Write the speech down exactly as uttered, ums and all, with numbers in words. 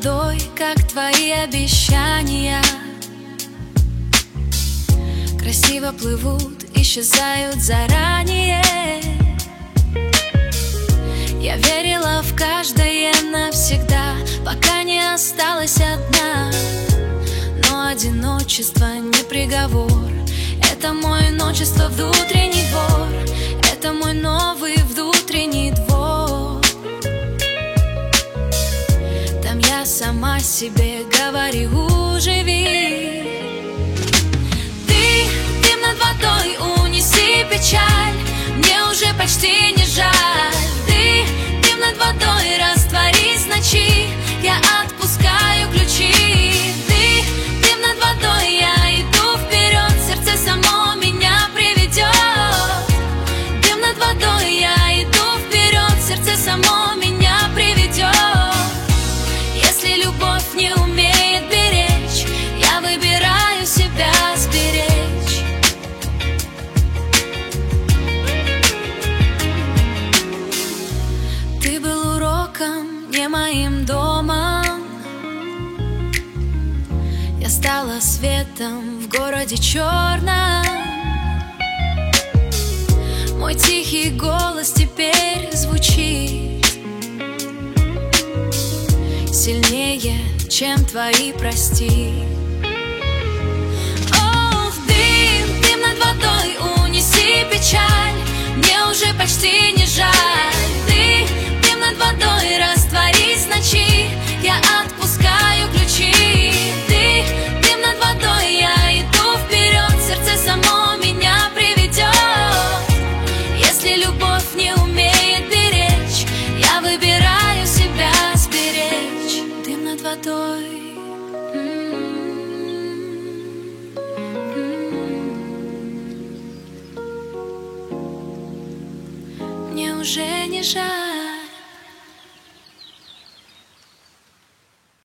водой, как твои обещания. Красиво плывут, исчезают заранее. Я верила в каждое навсегда, пока не осталась одна. Но одиночество не приговор. Это мой ночество, внутренний двор. Это мой новый внутренний двор. Там я сама себе говорю: живи. Ты, дым над водой, унеси печаль. Мне уже почти не жаль. Ты, дым над водой, растворись в ночи. Я отпускаю ключи. Ты, дым над водой, я иду вперед. Сердце само меня приведет. Дым над водой, я иду вперед. Сердце само меня приведет. Если любовь не умеет беречь, я выбираю себя сберечь. Ты был уроком, не моим домом. Я стала светом в городе черном. Мой тихий голос теперь звучит сильнее, чем твои прости. О, дым, дым над водой, унеси печаль. Мне уже почти не жаль. Ты, дым над водой, растворись в ночи. Я отпускаю ключи. Ты, дым над водой, я иду вперед. Сердце само меня приведет. Если любовь не умеет беречь, я выбираю себя сберечь. Дым над водой. Мне уже не жаль.